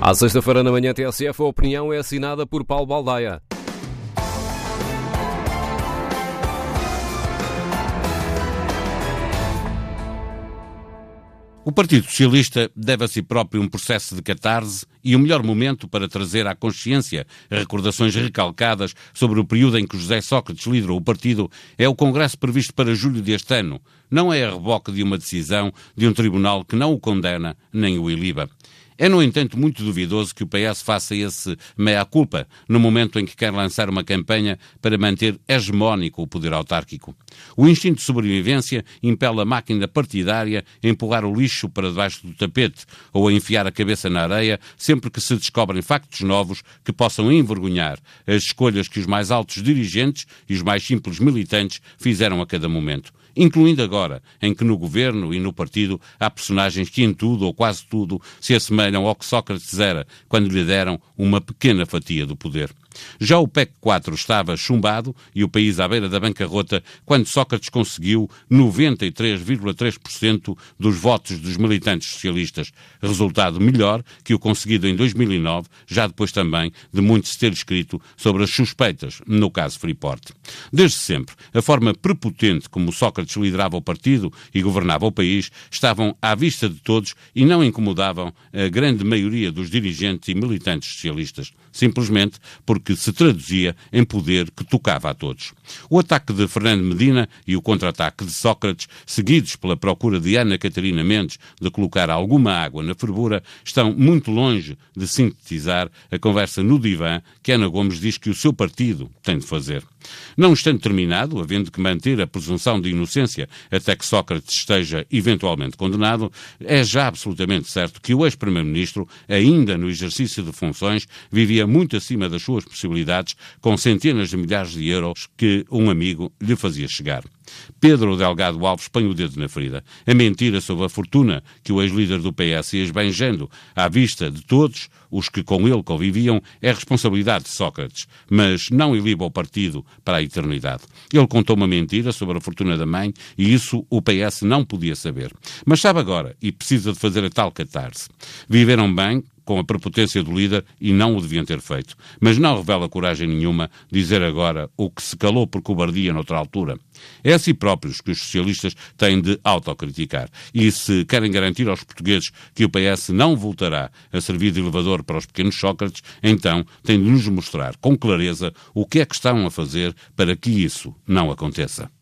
À sexta-feira na manhã TSF, a opinião é assinada por Paulo Baldaia. O Partido Socialista deve a si próprio um processo de catarse e o melhor momento para trazer à consciência recordações recalcadas sobre o período em que José Sócrates liderou o partido é o congresso previsto para julho deste ano. Não é a reboque de uma decisão de um tribunal que não o condena nem o iliba. É, no entanto, muito duvidoso que o PS faça esse mea-culpa no momento em que quer lançar uma campanha para manter hegemónico o poder autárquico. O instinto de sobrevivência impele a máquina partidária a empurrar o lixo para debaixo do tapete ou a enfiar a cabeça na areia sempre que se descobrem factos novos que possam envergonhar as escolhas que os mais altos dirigentes e os mais simples militantes fizeram a cada momento. Incluindo agora, em que no governo e no partido há personagens que em tudo ou quase tudo se assemelham ao que Sócrates era quando lhe deram uma pequena fatia do poder. Já o PEC 4 estava chumbado e o país à beira da bancarrota quando Sócrates conseguiu 93,3% dos votos dos militantes socialistas, resultado melhor que o conseguido em 2009, já depois também de muito se ter escrito sobre as suspeitas no caso Freeport. Desde sempre, a forma prepotente como Sócrates liderava o partido e governava o país estavam à vista de todos e não incomodavam a grande maioria dos dirigentes e militantes socialistas, simplesmente porque se traduzia em poder que tocava a todos. O ataque de Fernando Medina e o contra-ataque de Sócrates, seguidos pela procura de Ana Catarina Mendes de colocar alguma água na fervura, estão muito longe de sintetizar a conversa no divã que Ana Gomes diz que o seu partido tem de fazer. Não estando terminado, havendo que manter a presunção de inocência até que Sócrates esteja eventualmente condenado, é já absolutamente certo que o ex-primeiro-ministro, ainda no exercício de funções, vivia muito acima das suas possibilidades, com centenas de milhares de euros que um amigo lhe fazia chegar. Pedro Delgado Alves põe o dedo na ferida. A mentira sobre a fortuna que o ex-líder do PS ia esbanjando à vista de todos os que com ele conviviam é responsabilidade de Sócrates, mas não iliba o partido para a eternidade. Ele contou uma mentira sobre a fortuna da mãe e isso o PS não podia saber. Mas sabe agora e precisa de fazer a tal catarse. Viveram bem com a prepotência do líder e não o deviam ter feito. Mas não revela coragem nenhuma dizer agora o que se calou por cobardia noutra altura. É a si próprios que os socialistas têm de autocriticar. E se querem garantir aos portugueses que o PS não voltará a servir de elevador para os pequenos Sócrates, então têm de nos mostrar com clareza o que é que estão a fazer para que isso não aconteça.